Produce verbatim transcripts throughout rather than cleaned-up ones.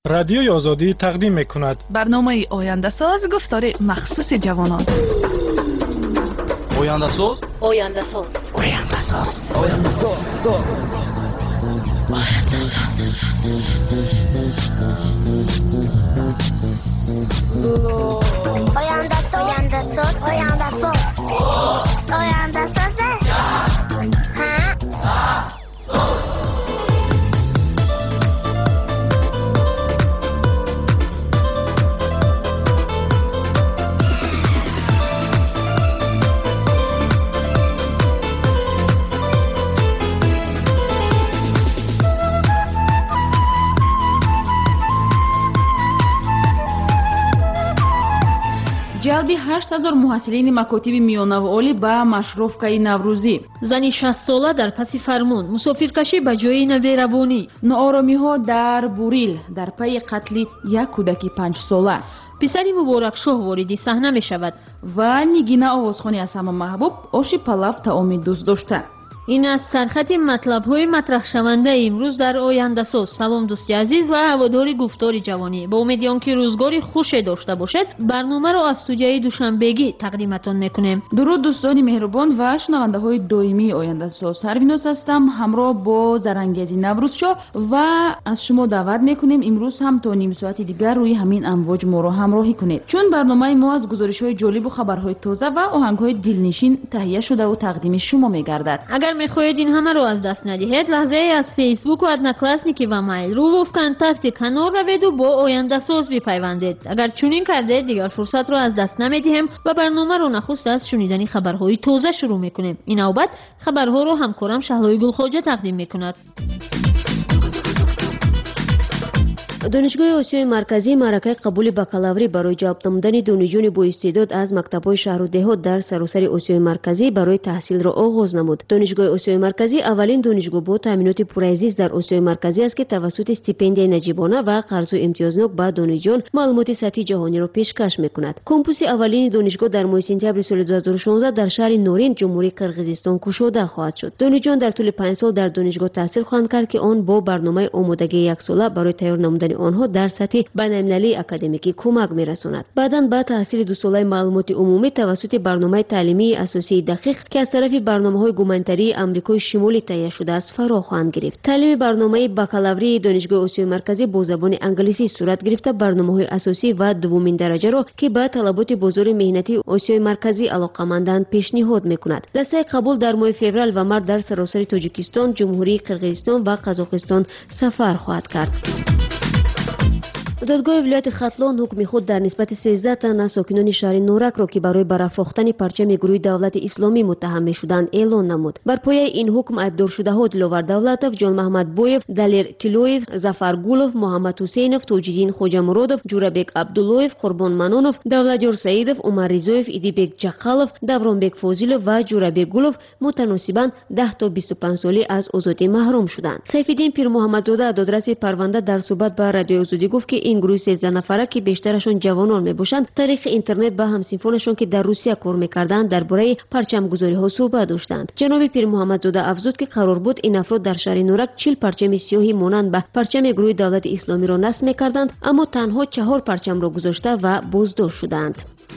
رادیوی آزادی تقدیم می‌کند. برنامه آینده ساز گفتار مخصوص جوانان. آینده ساز آینده ساز آینده ساز آینده ساز آینده ساز آینده ساز آینده ساز آینده ساز ҷалби ҳашт ҳазор муҳассилини макотиби миёнаву олӣ ба машруфкаи наврӯзӣ. зани шастсола дар паси фармон, мусофиркашӣ ба ҷои наверавонӣ. нооромиҳо дар Бурил дар пайи қатли як кӯдаки панҷсола. писари муборакшоҳ вориди саҳна мешавад. ва нигина овозхони аз ҳама маҳбуб оши палав таоми дӯстдошта. ин аст сархати матлабҳои матраҳшавандаи имрӯз дар ояндасоз. салом дӯсти азиз ва ҳаводори гуфтори ҷавонӣ. бо умеди он ки рӯзгори хуше дошта бошед, барномаро аз студияи душанбегӣ тақдиматон мекунем. дуруд дӯстони меҳрубон ва шунавандаҳои доимии ояндасоз. Сарвинос ҳастам ҳамроҳ бо Зарангези Наврӯзшоҳ ва аз шумо даъват мекунем имрӯз ҳам то ним соати дигар рӯи ҳамин амвоҷ моро ҳамроҳӣ кунед. чун барномаи мо аз гузоришҳои ҷолибу хабарҳои тоза ва оҳангҳои дилнишин таҳия шудаву тақдими шумо мегардад. агар мехоҳед ин ҳамаро аз даст надиҳед, лаҳзае аз фейсбуку одноклассники ва майлру ва вконтакти канор раведу бо ояндасоз бипайвандед. агар чунин кардед, дигар фурсатро аз даст намедиҳем ва барномаро нахуст аз шунидани хабарҳои тоза шурӯъ мекунем. ин навбат хабарҳоро ҳамкорам Шаҳлои Гулхоҷа тақдим мекунад. донишгоҳи осиёи марказӣ маъракаи қабули бакалаврӣ барои ҷалб намудани донишҷӯёни боистеъдод аз мактабҳои шаҳру деҳот дар саросари осиёи марказӣ барои таҳсилро оғоз намуд. донишгоҳи осиёи марказӣ аввалин донишгоҳ бо таъминоти пурайзист дар осиёи марказӣ аст ки тавассути стипендияи наҷибона ва қарзу имтиёзнок ба донишҷӯён маълумоти сатҳи ҷаҳониро пешкаш мекунад. компуси аввалини донишгоҳ дар моҳи сентябри соли ду ҳазору шонздаҳ дар шаҳри Норин, ҷумҳурии Қирғизистон кушода хоҳад шуд. донишҷӯён дар тӯли панҷ сол дар донишгоҳ таҳсил хоҳанд кард ки он бо барномаи омодагии яксола барои тайёр намудани онҳо дар сатҳи байналмилалии академикӣ кӯмак мерасонад. баъдан ба таҳсили дусолаи маълумоти умумӣ тавассути барномаи таълимии асосии дақиқ ки аз тарафи барномаҳои гуманитарии Амрикои Шимолӣ таҳия шудааст фаро хоҳанд гирифт. таълими барномаи бакалаврии донишгоҳи осиёи марказӣ бо забони англисӣ сурат гирифта барномаҳои асосӣ ва дуввумин дараҷаро ки ба талаботи бозори меҳнатии осиёи марказӣ алоқаманданд пешниҳод мекунад. дастаи қабул дар моҳи феврал ва март дар саросари Тоҷикистон, ҷумҳурии Қирғизистон ва Қазоқистон сафар хоҳад кард. додгоҳи вилояти Хатлон ҳукми худ дар нисбати сездах тан аз сокинони шаҳри Норакро ки барои барафрохтани парчами гурӯҳи Давлати Исломӣ муттаҳам мешуданд эълон намуд. бар пояи ин ҳукм айбдоршудаҳо Диловар Давлатов, Ҷонмаҳмад Боев, Далер Тилоев, Зафар Гулов, Муҳаммад Ҳусейнов, Тоҷиддин Хоҷамуродов, Ҷурабек Абдуллоев, Қурбон Манонов, Давлатёр Саидов, Умар Ризоев, Идибек Ҷақалов, Давронбек Фозилов ва Ҷурабек Гулов мутаносибан даҳ то бисту панҷ солӣ аз озодӣ маҳрум шуданд. Сайфиддин Пирмуҳаммадзода, додраси парванда, дар суҳбат ба Радиои Озодӣ гуфт ки ин гурӯҳи сездах нафара ки бештарашон ҷавонон мебошанд, тариқи интернет ба ҳамсинфонашон ки дар Русия кор мекарданд дар бораи парчамгузориҳо суҳбат доштанд. ҷаноби Пирмуҳаммадзода афзуд ки қарор буд ин афрод дар шаҳри Норак чил парчами сиёҳи монанд ба парчами гурӯҳи Давлати Исломиро насб мекарданд, аммо танҳо чаҳор парчамро гузошта ва боздошт шуданд.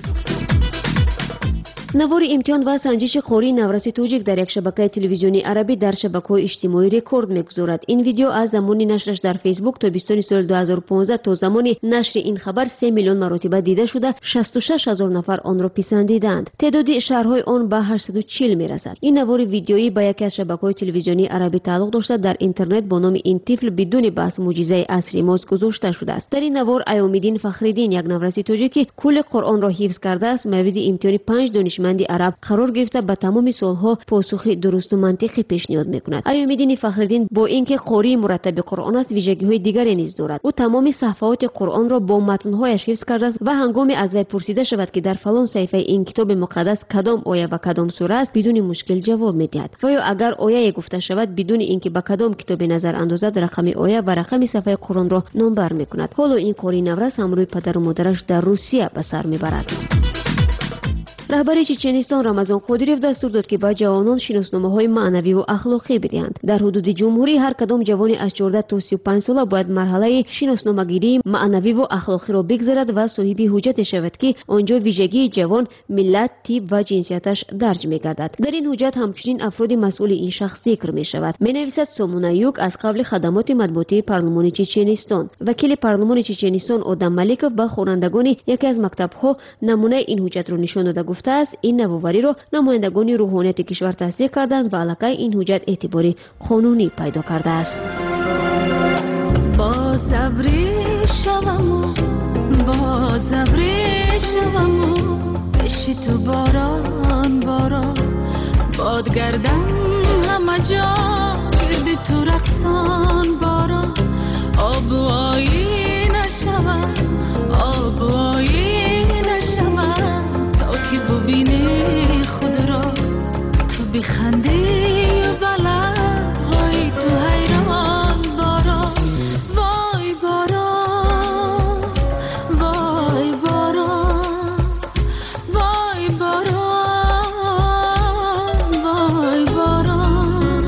навори имтиҳон ва санҷиши қории навраси тоҷик дар як шабакаи телевизионии арабӣ дар шабакаҳои иҷтимоӣ рекорд мегузорад. ин видео аз замони нашраш дар фейсбук тобистони соли ду ҳазору понздаҳ то замони нашри ин хабар се миллион маротиба дида шуда, шасту шаш ҳазор нафар онро писандиданд. теъдоди шаҳрҳои он ба ҳаштсаду чил мерасад. ин навори видеоӣ ба яке аз шабакаҳои телевизионии арабӣ тааллуқ дошта дар интернет бо номи ин тифл бидуни баҳс муъҷизаи асри мост гузошта шудааст. дар ин навор Айомиддин Фахриддин, як навраси тоҷикӣ кулли Қуръонро ҳифз кардааст, мавриди имтиҳони панҷ донишманди араб қарор гирифта ба тамоми суолҳо посухи дурусту мантиқӣ пешниҳод мекунад. Айомиддин Фахриддин бо ин ки қории мураттаби Қуръон аст, вижагиҳои дигаре низ дорад. ӯ тамоми саҳфаҳоти Қуръонро бо матнҳояш ҳифз кардааст ва ҳангоми аз вай пурсида шавад ки дар фалон саҳифаи ин китоби муқаддас кадом оя ва кадом сура аст, бидуни мушкил ҷавоб медиҳад. ва ё агар ояе гуфта шавад, бидуни ин ки ба кадом китобе назар андозад, рақами оя ва рақами сафҳаи Қуръонро номбар мекунад. ҳоло ин қори наврас ҳамрӯи падару модараш дар Русия ба сар мебарад. رهبر چچنستان رمضان قادریف دستور داد که به جوانان شناسنامه‌های معنوی و اخلاقی بدهند. در حدود جمهوری هر کدام جوانی از چهارده تا سی و پنج ساله باید مرحله شناسنامه‌گیری معنوی و اخلاقی را بگذرد و صاحب حجت شود که آنجا ویژگی جوان، ملت، تیپ و جنسیتش درج می‌گردد. در این حجت همچنین افراد مسئول این شخص ذکر می‌شود. می‌نویسد سومونایوک از قبل خدمات مطبوعاتی پارلمان چچنستان. وکیل پارلمان چچنستان آدم ملیکوف به خوانندگان یکی از مکتب‌ها نمونه این حجت را نشان داده گفته است این نوآوری را نمایندگان روحانیت کشور تصدیق کردند و علاقه این حجت اعتباری قانونی پیدا کرده است. با صبری شوم با صبری شوم پیش تو باران باران باد گردم همه جا گرد تو رقصان باران آب و آیی نشوم آب و آیی نشوم تا که ببینی خود را تو بخندی و بلا های تو حیران باران وای باران وای باران وای باران وای باران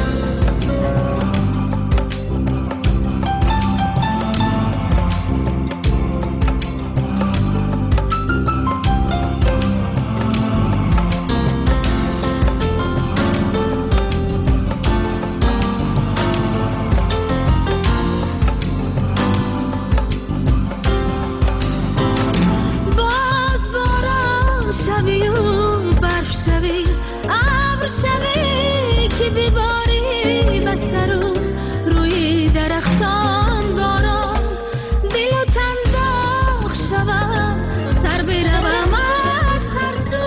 باز باران شوی و برف شوی ابر شوی که بباری به سرو روی درختان باران دل و تن داغ شوم سر بروم از هر سو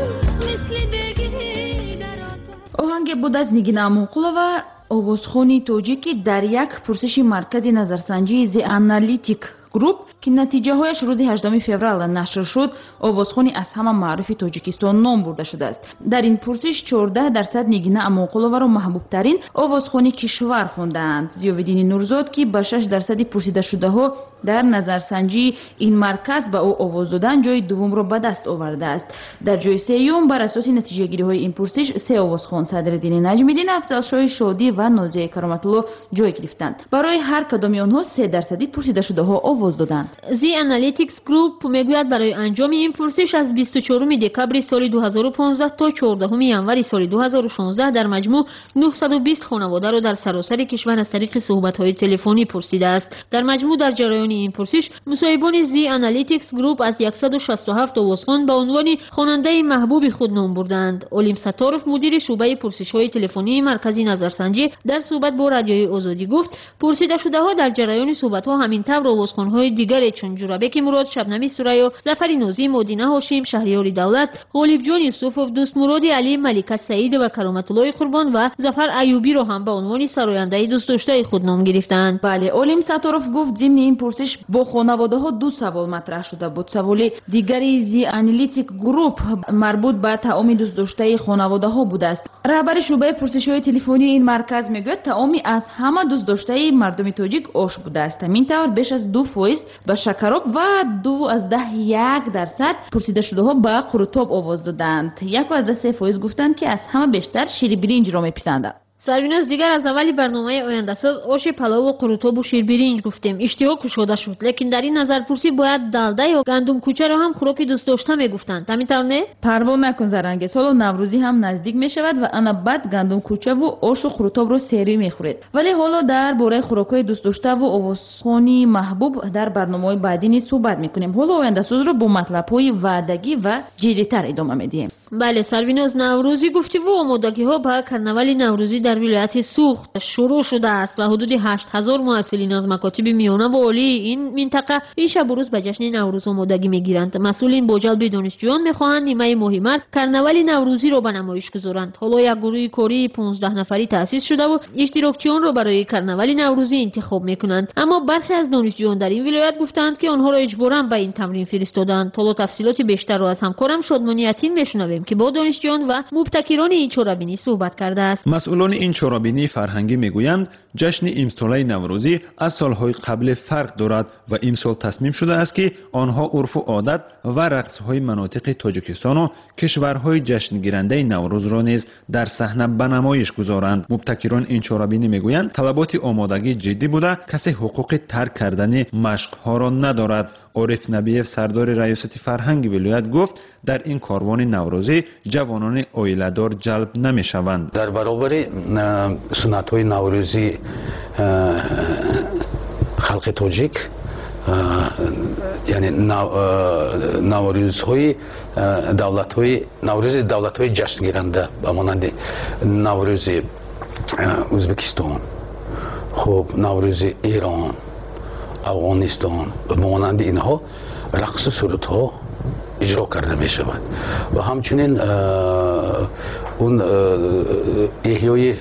مثل بگی در آتش. оҳанге буд аз нигина амонқулова овозхони тоҷикӣ дар як пурсиши маркази назарсанҷии The Analytic Group ки натиҷаҳояш рӯзи ҳаштуми феврал нашр шуд, овозхони аз ҳама маъруфи тоҷикистон ном бурда шудааст. дар ин пурсиш чордаҳ дарсад нигина амонқуловаро маҳбубтарин овозхони кишвар хондаанд. зиёвиддини нурзод ки ба шаш дарсади пурсидашудаҳо дар назарсанҷии ин марказ ба ӯ овоз додан ҷои дуввумро ба даст овардааст. дар ҷои сеюм бар асоси натиҷагириҳои ин пурсиш се овозхон Садриддини Наҷмиддин, Афзалшоҳи Шодӣ ва Нозияи Кароматулло ҷой гирифтанд. барои ҳар кадоми онҳо се дарсади пурсидашудаҳо овоз доданд. The Analytics Group мегӯяд барои анҷоми ин пурсиш аз бисту чорум декабри соли дуҳазору понздаҳ то чордаҳуми январи соли дуҳазору шонздаҳ дар маҷмӯъ нуҳсаду бист хонаводаро дар саросари кишвар аз тариқи суҳбатҳои телефонӣ пурсидааст. дар маҷмӯъ дар ҷараёни ин пурсиш мусоҳибони The Analytics Group аз яксаду шасту ҳафт овозхон ба унвони хонандаи маҳбуби худ ном бурданд. Олим Саторов, мудири шуъбаи пурсишҳои телефонии маркази назарсанҷӣ, дар суҳбат бо радиои Озодӣ гуфт пурсидашудаҳо дар ҷараёни суҳбатҳо ҳамин тавр овозхонҳои дигаре чун Ҷурабеки Мурод, Шабнами Сурайё, Зафари Нозӣ, Модина Ҳошим, Шаҳриёри Давлат, Ғолибҷон Юсуфов, Дӯстмуроди Алӣ, Малика Саидова, Кароматуллои Қурбон ва Зафар Айюбиро ҳам ба унвони сарояндаи дӯстдоштаи худ ном гирифтанд. бале, Олим Саторов гуфт зимни ин пурсиш бо хонаводаҳо ду савол матраҳ шуда буд. саволи дигари The Analytic Group марбут ба таоми дӯстдоштаи хонаводаҳо будааст. раҳбари шуъбаи пурсишҳои телефонии ин марказ мегӯяд таоми аз ҳама дӯстдоштаи мардуми тоҷик ош будааст. ҳамин тавр беш аз ду фоиз ба шакароб ва ду аздаҳ як дарсад пурсидашудаҳо ба қурутоб овоз доданд. яку аздаҳ се фоиз гуфтанд ки аз ҳама бештар шири биринҷро меписанданд. сарвиноз дигар аз аввали барномаи ояндасоз оши палову қурутобу ширбиринҷ гуфтем. иштиҳо кушода шуд, лекин дар ин назарпурсӣ бояд далда ё гандумкучаро ҳам хӯроки дӯстдошта мегуфтанд. ҳамин тавр не? парво накун Зарангез, ҳоло Наврӯзӣ ҳам наздик мешавад ва ана баъд гандумкучаву ошу қурутобро серӣ мехӯред. вале ҳоло дар бораи хӯрокҳои дӯстдоштаву овозхони маҳбуб дар барномаҳои баъдӣ низ суҳбат мекунем. ҳоло ояндасозро бо матлабҳои ваъдагӣ ва ҷиддитар идома медиҳем. бале Сарвиноз, Наврӯзӣ гуфтиву омодагиҳо ба карнавали Наврӯзӣ дар вилояти Суғд шурӯъ шудааст ва ҳудуди ҳашт ҳазор муассилин аз макотиби миёна ва олии ин минтақа ин шабу рӯз ба ҷашни Наврӯз омодагӣ мегиранд. масъулин бо ҷалби донишҷӯён мехоҳанд нимаи моҳи март карнавали Наврӯзиро ба намоиш гузоранд. ҳоло як гурӯҳи кории понздаҳ нафарӣ таъсис шудаву иштирокчиёнро барои карнавали Наврӯзӣ интихоб мекунанд. аммо бархе аз донишҷӯён дар ин вилоят гуфтанд ки онҳоро иҷборан ба ин тамрин фиристоданд. ҳоло тафсилоти бештарро аз ҳамкорам Шодмони Ятин мешунавем ки бо донишҷӯён ва мубтакирони ин чорабинӣ суҳбат кардааст. масъулони این چرابینی فرهنگی میگویند جشن امسال نوروزی از سالهای قبل فرق دارد و امسال تصمیم شده است که آنها عرف و عادت و رقصهای مناطق تاجیکستان و کشورهای جشن گیرنده نوروز را نیز در صحنه به نمایش گذارند. مبتکران این چرابینی میگویند طلبات آمادگی جدی بوده، کسی حقوق ترک کردن مشقها را ندارد. عارف نبیف سردار ریاست فرهنگ ولایت گفت در این کاروان نوروزی جوانان عائله‌دار جلب نمی‌شوند. در برابر سنت‌های نوروزی خلق تاجیک یعنی نوروزهای دولت‌های نوروز دولت‌های جشن گیرنده به مانند نوروز ازبکستان، خب نوروز ایران، افغانستان و مانند اینها رقص و سرودها اجرا کرده می شود و همچنین اون احیای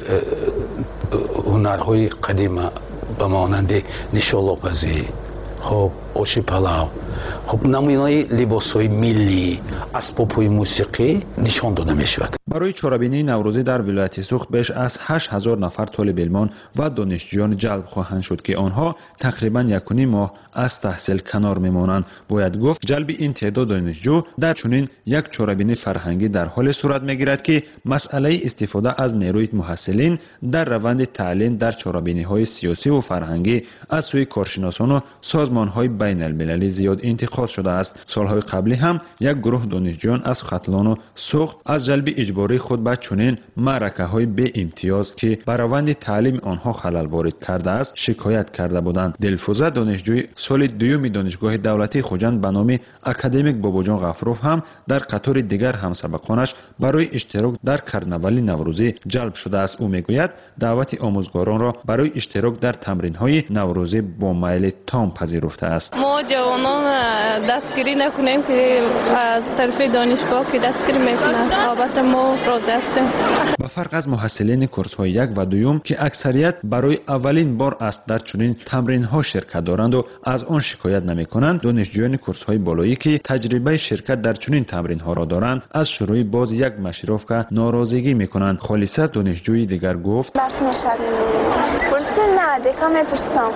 هنرهای قدیم به مانند نشالاپزی، خب آشی پلاو، خب نمونه‌های لباس‌های ملی، اسباب‌های موسیقی نشان داده می‌شود. برای چرابینی نوروزی در ولایت سوخت بیش از هشت هزار نفر طالب علمان و دانشجویان جلب خواهند شد که آنها تقریباً یک و نیم ماه از تحصیل کنار میمانند. باید گفت جلب این تعداد دانشجو در چنین یک چرابینی فرهنگی در حال صورت میگیرد که مسئله استفاده از نیروی محصلین در روند تعلیم در چرابینی‌های سیاسی و فرهنگی از سوی کارشناسان و سازمان‌های بین المللی زیاد انتقاد شده است. سالهای قبلی هم یک گروه دانشجویان از ختلان و سوخت از جلب اجباری خود به چنین معرکه‌های بی امتیاز که بر روند تعلیم آنها خلل وارد کرده است شکایت کرده بودند. دلفوزه دانشجوی سال دوم دانشگاه دولتی خوجند به نام اکادمیک باباجان غفروف هم در قطار دیگر همسبقانش برای اشتراک در کرنول نوروزی جلب شده است. او میگوید دعوت آموزگاران را برای اشتراک در تمرین‌های نوروزی با میل تام پذیرفته است. ما جوانان دستگیری نکنیم که از طرف دانشگاه که دستگیری میکنند، البته ما راضی هستیم. با فرق از محصلین کورس‌های یک و دوم که اکثریت برای اولین بار است در چنین تمرین‌ها شرکت دارند و از آن شکایت نمی‌کنند، دانشجویان کورس‌های بالایی که تجربه شرکت در چنین تمرین‌ها را دارند از شروع باز یک مشروفکه ناراضگی می‌کنند. خالصه دانشجوی دیگر گفت درس می‌شنویم پرسید نه دیگه می‌پرسیدم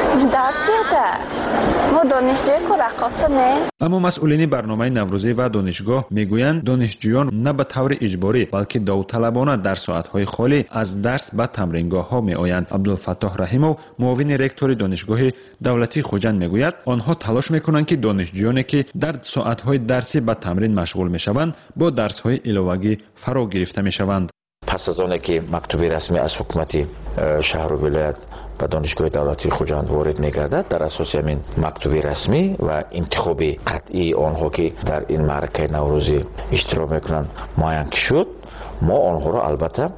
درس می‌ده ما دانشجوی رقاصه. اما مسئولین برنامه نوروزی و دانشگاه میگویند دانشجویان نه به طور اجباری بلکه داوطلبانه در ساعت‌های خالی از درس به تمرینگاه‌ها میآیند. عبدالفتاح رحیمov معاون رکتور دانشگاه دولتی خوجند میگوید آنها تلاش میکنند که دانشجویانی که در ساعت‌های درسی به تمرین مشغول میشوند با درس‌های علاوه‌ای فرا گرفته میشوند. پس از آنکه که مکتوب رسمی از حکومت شهر و ولایت به دانشگاه دولتی خوجند وارد می‌گردد، در اساس همین مکتوب رسمی و انتخاب قطعی آنها که در این معرکه نوروزی اشتراک میکنند معین شد، ما آنها را البته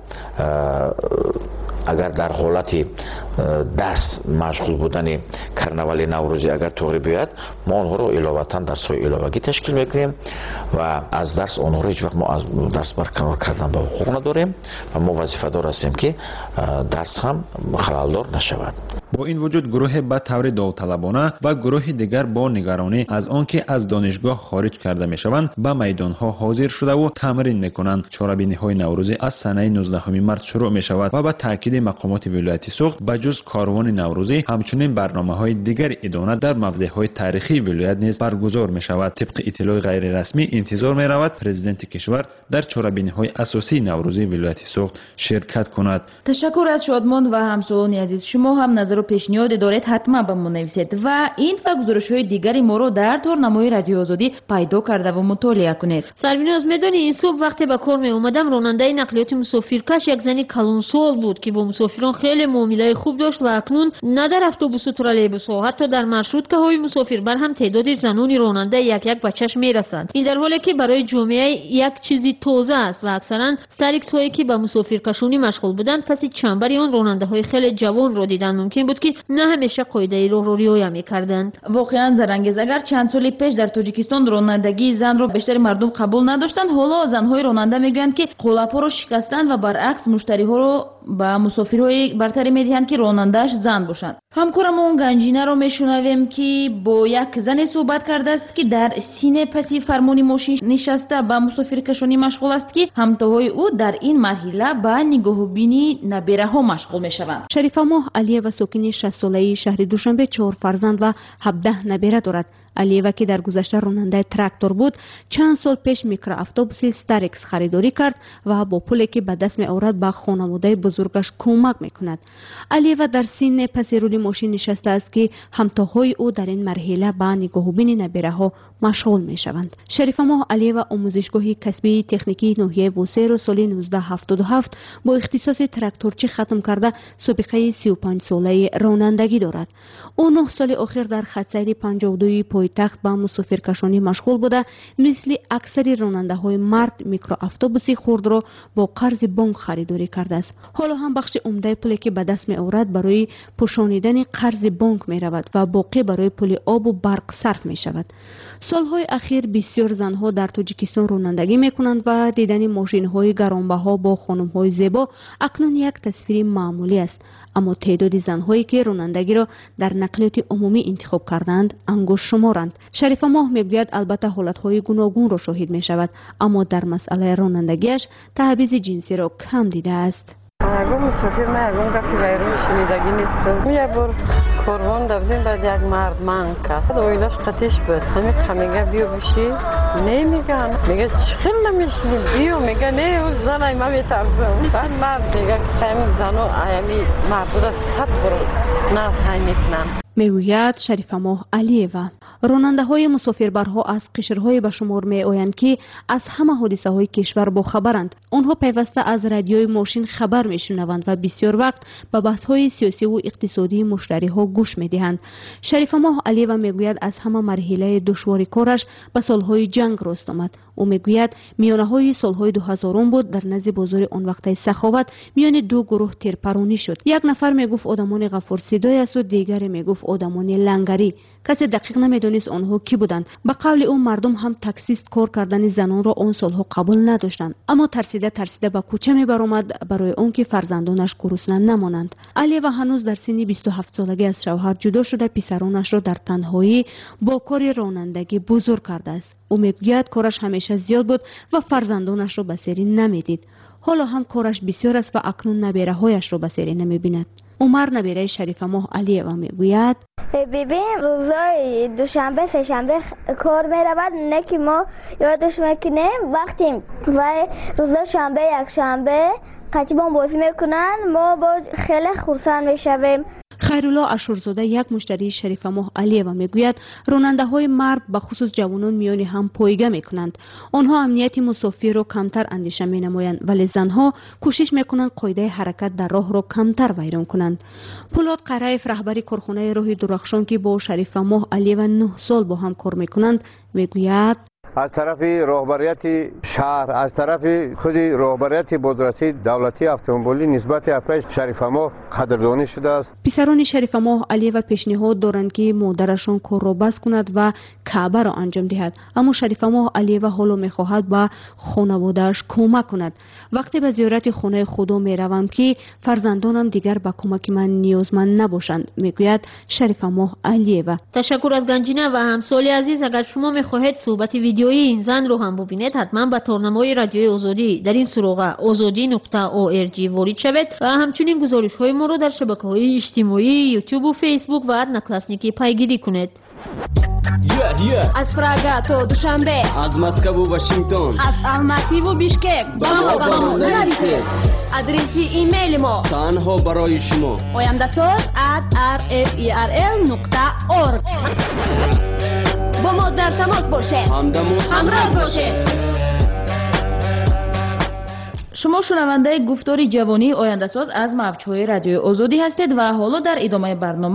اگر در حالت درس مشغول بودن کرنول نوروزی اگر توغری بیاید، ما آنها را علاوه درس‌های علاوه‌ای تشکیل میکنیم و از درس آنها را هیچ وقت ما از درس برکنار کردن به حقوق نداریم و ما وظیفه دار هستیم که درس هم خلالدار نشود. با این وجود گروه به طور داوطلبانه و گروه دیگر با نگرانی از آنکه از دانشگاه خارج کرده میشوند به میدانها حاضر شده و تمرین میکنند. چرابینی‌های نوروزی از سنه نوزدهم مارس شروع میشود و به تاکید مقامات ولایتی سوخت به جز کاروان نوروزی همچنین برنامه‌های دیگر ادانه در موضع‌های تاریخی ولایت نیز برگزار میشود. طبق اطلاع غیر رسمی انتظار میرود پرزیدنت کشور در چرابینی‌های اساسی نوروزی ولایت سوخت شرکت کند. تشکر از شادمان و همسالان عزیز. شما هم نظر و پیشنهاد دارید حتما به ما نویسید و این و گزارش‌های دیگری ما رو در تورنمای رادیو آزادی پیدا کرده و مطالعه کنید. سربیناز میدونی این صبح وقتی به کار می اومدم راننده نقلیات مسافرکش یک زنی کلانسال بود که با مسافران خیلی معامله خوب داشت و اکنون نه در اتوبوس و ترالیبوس ها حتی در مارشروتکه های مسافربر هم تعداد زنان راننده یک یک به چشم میرسند. این در حالی که برای جامعه یک چیزی تازه است و اکثرا سریکس هایی که به مسافرکشانی مشغول بودند پس چنبر آن راننده های خیلی جوان را دیدن ممکن بود که نه همیشه قاعده راه رو رعایت می‌کردند. واقعا زرنگیز. اگر چند سال پیش در تاجیکستان رانندگی زن رو بیشتر مردم قبول نداشتند، حالا زن‌های راننده میگویند که قلپ‌ها رو شکستند و برعکس مشتری‌ها رو به مسافرهای برتری می‌دهند که ронандааш зан бошанд. ҳамкорамон ганҷинаро мешунавем ки бо як зане суҳбат кардааст ки дар сине паси фармони мошин нишаста ба мусофиркашонӣ машғул аст ки ҳамтоҳои ӯ дар ин марҳила ба нигоҳубини набераҳо машғул мешаванд. шарифамоҳ алиева сокини шастсолаи шаҳри душанбе чор фарзанд ва ҳабдаҳ набера дорад. алиева ки дар гузашта ронандаи трактор буд, чанд сол пеш микроавтобуси старекс харидорӣ кард ва бо пуле ки ба даст меорад ба хонаводаи бузургаш кӯмак мекунад. алиева дар синне паси рули мошин нишастааст ки ҳамтоҳои ӯ дар ин марҳила ба нигоҳубини набераҳо машғул мешаванд. шарифамоҳ алиева омӯзишгоҳи касбии техникии ноҳияи вусеро соли нуздаҳ ҳафтоду ҳафт бо ихтисоси тракторчӣ хатм карда собиқаи сию панҷсолаи ронандагӣ дорад. ӯ нӯҳ соли охир дар хатсайри панҷоҳдуи пойтахт ба мусофиркашонӣ машғул буда, мисли аксари ронандаҳои мард микроавтобуси хурдро бо қарзи бонк харидорӣ кардааст. ҳоло ҳам бахши умдаи пуле ки ба даст меорад барои пӯшонидани қарзи бонк меравад ва боқӣ барои пули обу барқ сарф мешавад. солҳои ахир бисёр занҳо дар тоҷикистон ронандагӣ мекунанд ва дидани мошинҳои гаронбаҳо бо хонумҳои зебо акнун як тасвири маъмулӣ аст. аммо теъдоди занҳое ки ронандагиро дар нақлиёти умумӣ интихоб кардаанд ангушшуморанд. шарифамоҳ мегӯяд албатта ҳолатҳои гуногунро шоҳид мешавад, аммо дар масъалаи ронандагиаш таҳбизи ҷинсиро кам дидааст. ягон мусофир ма ягон гапи гайрон шунидагӣ нестам. як бор корвон давдем баъд як мард манг кард. оилаш қатиш буд. ҳамин қамега биё бишӣ. не меган. мега чӣ хел намешинӣ? биё мега не занай ма метарзам. баъд мард мега ҳамин зану аями мардуда сад бор насҳай мекунам. мегӯяд шарифамоҳ алиева. ронандаҳои мусофирбарҳо аз қишрҳое ба шумор меоянд ки аз ҳама ҳодисаҳои кишвар бохабаранд. онҳо пайваста аз радиои мошин хабар мешунаванд ва бисёр вақт ба баҳсҳои сиёсиву иқтисодии муштариҳо гӯш медиҳанд. шарифамоҳ алиева мегӯяд аз ҳама марҳилаи душвори кораш ба солҳои ҷанг рост омад. ӯ мегӯяд миёнаҳои солҳои дуҳазорум буд дар назди бозори он вақтаи саховат миёни ду гурӯҳ тирпаронӣ шуд. як нафар мегуфт одамони ғафурсидой асту дигаре мегуфт одамони лангарӣ. касе дақиқ намедонист онҳо кӣ буданд. ба қавли ӯ мардум ҳам таксист кор кардани занонро он солҳо қабул надоштанд, аммо тарсида тарсида ба кӯча мебаромад барои он ки фарзандонаш гурусна намонанд. алиева ҳанӯз дар синни бисту ҳафтсолагӣ аз шавҳар ҷудо шуда писаронашро дар танҳоӣ бо кори ронандагӣ бузург кардааст. ӯ мегӯяд кораш ҳамеша зиёд буд ва фарзандонашро ба серӣ намедид. ҳоло ҳам кораш бисёр аст ва акнун набераҳояшро ба серӣ намебинад. умар набераи шарифамоҳ алиева мегӯяд: бибин рӯзои душанбе сешанбе кор меравад, не ки мо ёдаш мекунем вақти вай рӯзои шанбе якшанбе қатибон бозӣ мекунанд, мо бо хеле хурсанд мешавем. хайрулло ашурзода, як муштарии шарифамоҳ алиева мегӯяд, ронандаҳои мард ба хусус ҷавонон миёни ҳам пойга мекунанд. онҳо амнияти мусофирро камтар андеша менамоянд, вале занҳо кӯшиш мекунанд қоидаи ҳаракат дар роҳро камтар вайрон кунанд. пулот қараев, раҳбари корхонаи роҳи дурахшон ки бо шарифамоҳ алиева нӯҳ сол бо ҳам кор мекунанд, мегӯяд: аз тарафи роҳбарияти шаҳр, аз тарафи худи роҳбарияти бозрасии давлатии автомобилӣ нисбати апрай шарифамоҳ қадрдонӣ шудааст. писарони шарифамоҳ алиева пешниҳод доранд ки модарашон корро бас кунад ва каъбаро анҷом диҳад, аммо шарифамоҳ алиева ҳоло мехоҳад ба хонаводааш кӯмак кунад. вақте ба зиёрати хонаи худо меравам ки фарзандонам дигар ба кӯмаки ман ниёзманд набошанд, мегӯяд шарифамоҳ алиева. ташаккур аз ганҷина ва ҳамсоли азиз. агар шумо мехоҳед суҳбати видеои این زن رو هم ببینید، حتما به تورنمای رادیوی آزادی در این سراغ آزادی نقطه او ار جی وارد شوید و همچنین گزارش های ما رو در شبکه‌های اجتماعی یوتیوب و فیسبوک و ادناکلاسنیکی پیگیری کنید. Yeah, yeah. از پراگا تو دوشنبه، از مسکو و واشنگتن، از الماتی و بیشکک، با ما با ما نرسید. آدرسی ایمیل ما تنها برای شما oyandasaz at r f e r l نقطه org. با ما در تماس باشید، همراه باشید. شما شنونده گفتاری جوانی آینده‌ساز از موج‌های رادیوی آزادی هستید و حالا در ادامه برنامه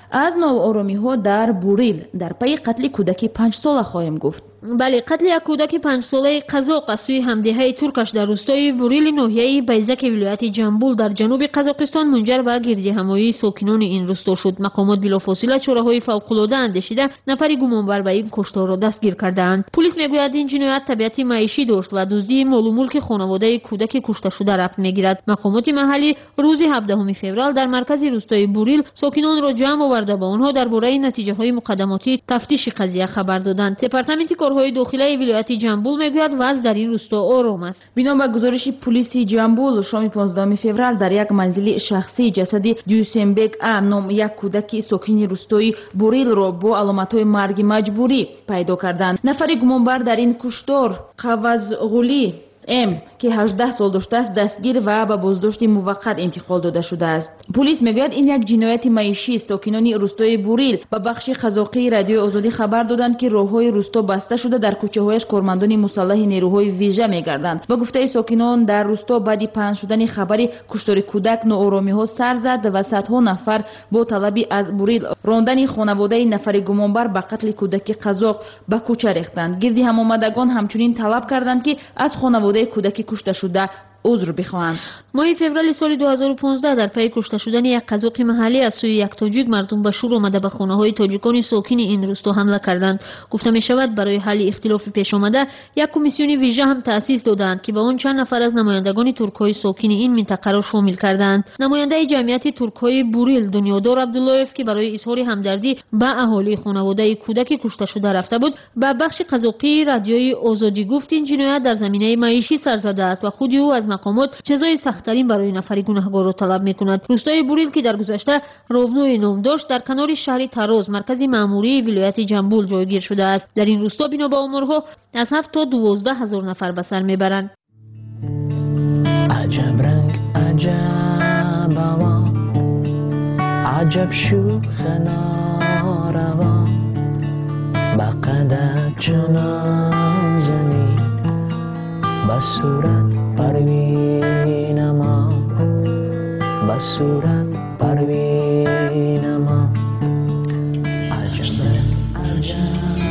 از نوآرامی ها در بوریل در پی قتل کودکی پنج ساله خواهیم گفت. بله، قتل یک کودک پنج ساله قزاق از سوی همدیهای ترکش در روستای بوریل ناحیه بیزک ولایت جنبول در جنوب قزاقستان منجر به گردهمایی ساکنان این روستا شد. مقامات بلافاصله چاره‌های فوق‌العاده اندیشیده نفری گمانبر به این کشتار را دستگیر کردند. پلیس میگوید این جنایت طبیعت معیشی داشت و دزدی مال و ملک خانواده کودک کشته شده ربط میگیرد. مقامات محلی روز هفدهم فوریه در مرکز روستای بوریل ساکنان را جمع آورده با آنها درباره نتیجه‌های مقدماتی تفتیش قضیه خبر دادند. دپارتمنت کارهای داخلی ولایت جنبول میگوید وضع در این روستا آرام است. بنا به گزارش پلیس جنبول شام پانزدهم فوریه در یک منزل شخصی جسد دیوسنبک ا نام یک کودک ساکن روستای بوریل را با علامت‌های مرگ مجبوری پیدا کردند. نفر گمانبر در این کشتار قوزغولی ام که هجده سال داشته است دستگیر و به بازداشت موقت انتقال داده شده است. پلیس میگوید این یک جنایت معیشی است. ساکنان روستای بوریل به بخش قزاقی رادیو آزادی خبر دادند که راههای روستا بسته شده، در کوچه‌هایش کارمندان مسلح نیروهای ویژه میگردند. به گفته ساکنان در روستا بعد پنج شدن خبری کشتار کودک نوآرامی‌ها سر زد و صدها نفر با طلبی از بوریل راندن خانواده نفر گمانبر به قتل کودک قزاق به کوچه ریختند. گردی همآمدگان همچنین طلب کردند که از خانواده کودک کشته شده عذر بخواهند. ماه فوریه سال دو هزار و پانزده در پی کشته شدن یک قزاق محلی از سوی یک تاجیک مردم به شور آمده به خانه‌های تاجیکان ساکن این روستا حمله کردند. گفته می شود برای حل اختلاف پیش آمده یک کمیسیون ویژه هم تأسیس دادند که با آن چند نفر از نمایندگان ترک‌های ساکن این منطقه را شامل کردند. نماینده جمعیت ترک‌های بوریل دنیادار عبداللهیف که برای اظهار همدردی به اهالی خانواده کودک کشته شده رفته بود، به بخش قزاقی رادیوی آزادی گفت این جنایت در زمینه معیشی سر زده است و خود او از مقامات جزای سخت‌ترین برای نفر گناهکار را طلب می‌کند. روستای بوریل که در گذشته راونوی نام داشت در کنار شهر تراز مرکز مأموری ولایت جنبول جایگیر شده است. در این روستا بنا به آمارها از هفت تا دوازده هزار نفر به سر میبرند. عجب رنگ عجب هوا عجب شوخ ناروا بقدر چنان زمین بصورت پروین ما بصورت پروین ما عجب عجب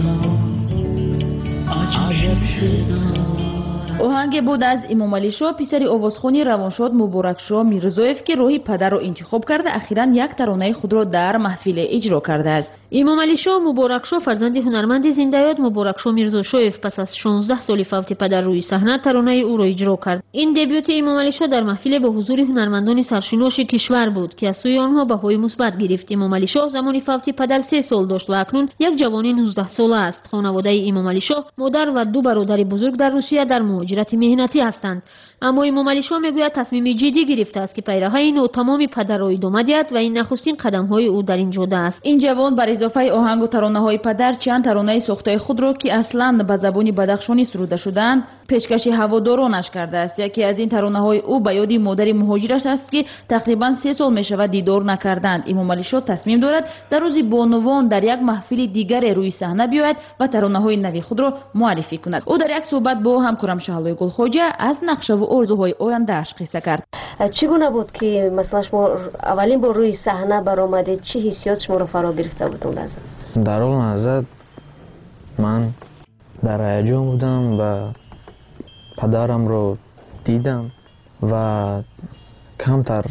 عجب شد. آهنگ بود از امام علی شاه پسر آوازخوانی روانشاد مبارک شاه میرزایف که راهی پدر را انتخاب کرده اخیراً یک ترانه خود را در محفل اجرا کرده است. امام علی شاه مبارک شاه فرزند هنرمند زنده‌یاد مبارک شاه میرزاشایف پس از شانزده سال فوت پدر روی صحنه ترانه او را اجرا کرد. این دبیوت امام علی شاه در محفل به حضور هنرمندان سرشناس کشور بود که از سوی آنها بهای مثبت گرفت. امام علی شاه زمان فوت پدر سه سال داشت و اکنون یک جوان نوزده ساله است. خانواده امام علی شاه مادر و دو برادر بزرگ در روسیه در مهاجرت مهنتی هستند. اما امام علی شاه میگوید تصمیم جدی گرفته است که پیروی نو تمام پدر را ادامه دهد و این نخستین قدم‌های او در این جاده است. این جوان بر اضافه آهنگ و ترانه‌های پدر چند ترانه ساخته خود را که اصلاً به زبان بدخشانی سروده شدند پیشکش هوادارانش کرده است. یکی از این ترانه‌های او به یاد مادر مهاجرش است که تقریباً سه سال میشود دیدار نکردند. امام علی شاه تصمیم دارد در روز بانوان در یک محفل دیگر روی صحنه بیاید و ترانه‌های نوی خود را معرفی کند. او در یک صحبت با همکارم شهلای گلخواجه از نقشه و آرزوهای آینده‌اش قصه کرد. چگونه بود که مثلا شما اولین بار روی صحنه برآمدید؟ چه حسیات شما را فرا گرفته بود اون لحظه؟ در اون لحظه من در هیجان بودم و پدرم رو دیدم و کمتر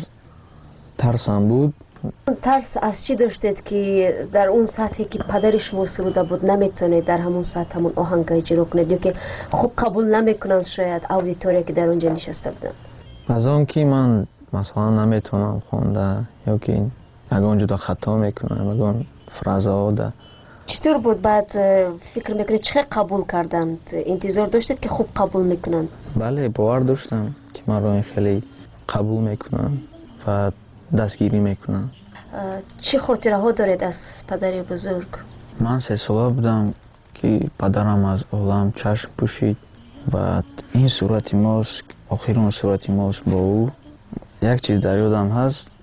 ترسم بود. ترس از چی داشتید که در اون سطحی که پدر شما سروده بود نمیتونید در همون سطح همون آهنگ اجرا کنید یا که خوب قبول نمیکنند شاید اودیتوریا که در اونجا نشسته بودن؟ از اون که من مثلا نمیتونم خونده یا که اگه اونجا خطا میکنم اگه اون فرازه ده. چطور بود بعد فکر میکنید چه قبول کردند؟ انتظار داشتید که خوب قبول میکنند؟ بله باور داشتم که من رو خیلی قبول میکنن و دستگیری میکنن. چه خاطره ها دارید از پدر بزرگ؟ من سه ساله بودم که پدرم از عالم چشم پوشید و این صورت ماست آخرین صورت ماست با او. یک چیز در یادم هست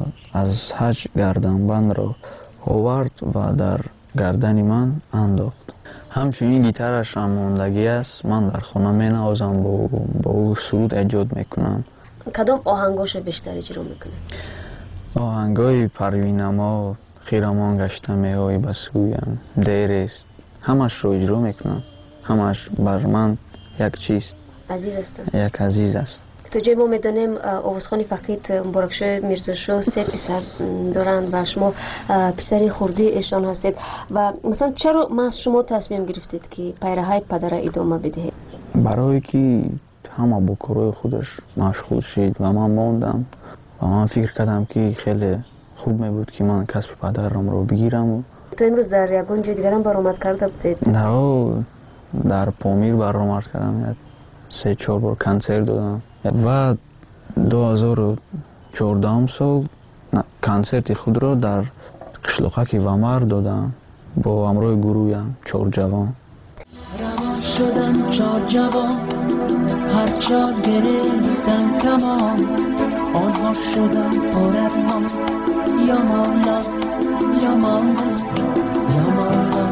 از حج گردنبند را آورد و در گردن من انداخت. همچنین گیتارش هم ماندگی است. من در خانه می نوازم با, با او سرود ایجاد میکنم. کدام آهنگاش بیشتر اجرا میکنید؟ آهنگای پروین ما خیرامان گشته میای به سویم دیر است همش رو اجرا میکنم همش بر من یک چیز عزیز است یک عزیز است تو جای ما میدانیم آوازخوان فقید مبارکشاه میرزاشاه سه پسر دارند و شما پسری خردی ایشان هستید و مثلا چرا ما از شما تصمیم گرفتید که پیراهای پدر ادامه بدهید؟ برای که همه با کارهای خودش مشغول شد و من ماندم و من فکر کردم که خیلی خوب می بود که من کسب پدرم رو بگیرم. تو امروز در یگان جای دیگر هم برآمد کرده بودید؟ نه در پامیر برآمد کردم سه چهار بار کنسرت دادم و دو هزار و چهارده سال کنسرت خود را در قشلوقک ومر دادم با همراه گروهیم چهار جوان. روان شدم چهار جوان هر چهار گرفتم کمان آنها شدم پررمان یا مولا یا مولا یا مولا.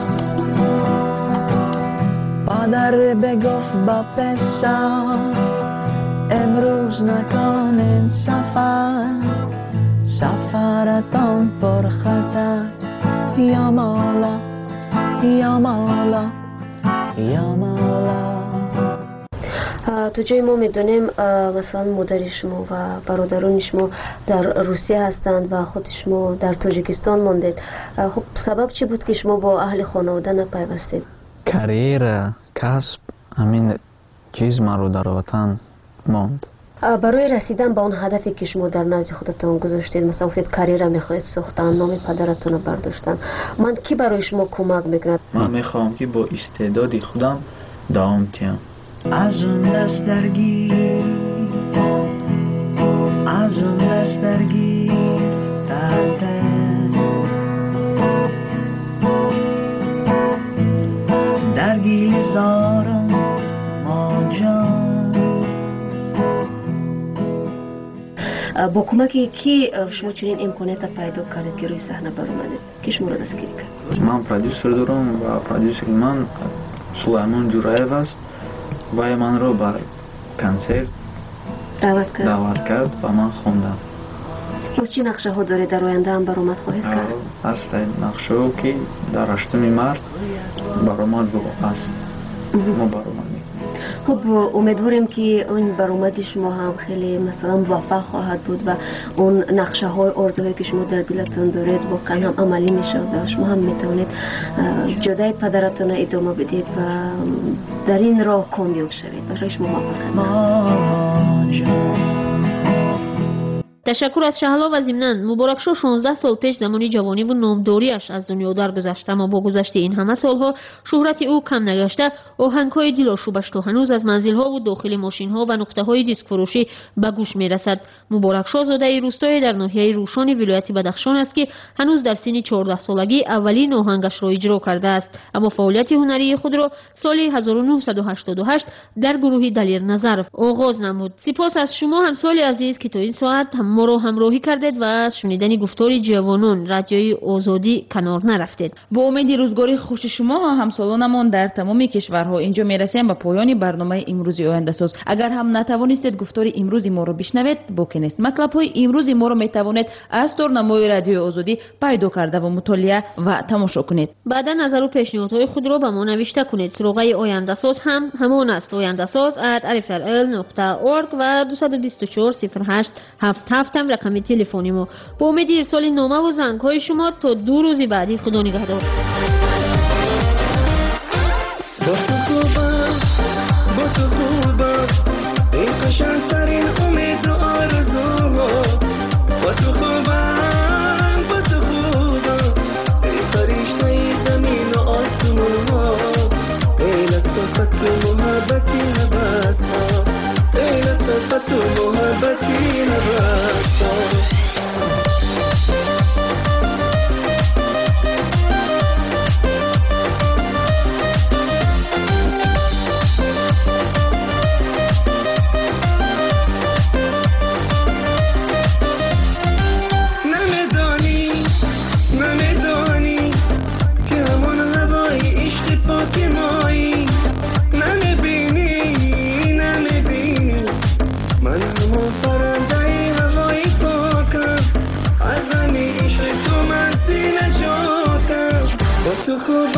پدر بگفت با پسر امروز نکنین سفر سفرتان پر خطر یا مولا یا مولا یا مولا. تو جای ما میدونیم مثلا مادر شما و برادران شما در روسیه هستند و خود شما در تاجیکستان ماندید. خب سبب چی بود که شما با اهل خانواده نپیوستید؟ کریر کسب همین چیز من رو در وطن ماند. برای رسیدن به اون هدفی که شما در نزد خودتان گذاشتید مثلا گفتید کریر میخواید ساختن نام پدرتون رو برداشتن من کی برای شما کمک میکند؟ من میخوام که با استعداد خودم دوام تیم. از اون دست درگیر از اون دست درگیر درده درگیل زارم ما جان. با کمک کی شما چنین امکانیت پیدا کردید که روی صحنه برآمدید؟ کی شما را دستگیری کرد؟ من پرودیوسر دارم و پرودیوسر من سلیمان جورایف است و من رو بر کنسرت دعوت کرد دعوت کرد و من خواندم. باز چی نقشه ها داره در آینده هم برآمد خواهید کرد؟ است نقشه ها که در هشتم مارس برآمد است ما برآمد. خب امیدواریم که اون برآمد شما هم خیلی مثلا موفق خواهد بود و اون نقشه های آرزوهایی که شما در دلتون دارید واقعا هم عملی میشه و شما هم میتونید جدای پدرتون ادامه بدید و در این راه کامیاب شوید. برای شما موفقیت. تشکر از شهلا و ضمناً مبارکشاه شانزده سال پیش زمانی جوانی و نامداریش از دنیا درگذشت اما با گذشت این همه سالها شهرت او کم نگشته. آهنگ‌های دلآشوبش تا هنوز از منزل‌ها و داخل ماشین‌ها و نقطه‌های دیسک فروشی به گوش می‌رسد. مبارکشاه زاده روستای در ناحیه روشان ولایت بدخشان است که هنوز در سن چهارده سالگی اولین آهنگش را اجرا کرده است اما فعالیت هنری خود را سال هزار و نهصد و هشتاد و هشت در گروه دلیر نظر آغاز نمود. سپاس از شما همسال عزیز که تا این ساعت هم ما رو همراهی کردید و از شنیدن گفتار جوانان رادیوی آزادی کنار نرفتید. با امید روزگاری خوش شما همسالانمان در تمام کشورها اینجا میرسیم به پایان برنامه امروزی آینده ساز. اگر هم نتوانستید گفتار امروزی ما رو بشنوید باکی نیست. مطلب های امروزی ما رو میتوانید از تورنمای رادیو آزادی پیدا کرده و مطالعه و تماشا کنید. بعدا نظر و پیشنهادهای خود را به ما نوشته کنید. سراغ آینده ساز هم همان است آینده ساز ات ار اف ال نقطه اورگ و دو دو چهار صفر هشت هفت هفت هم رقم تلفنی ما. با امید ارسال نامه و زنگ های شما تا دو روزی بعدی. خدا نگهدار. با تو خوبم با تو خوبم این قشنگترین امید و آرزوها با تو خوبم با تو خوبم ای فرشته زمین و آسمون ها ای لطفت و محبتی نبس ها ای لطفت و محبتی نبس ها خوب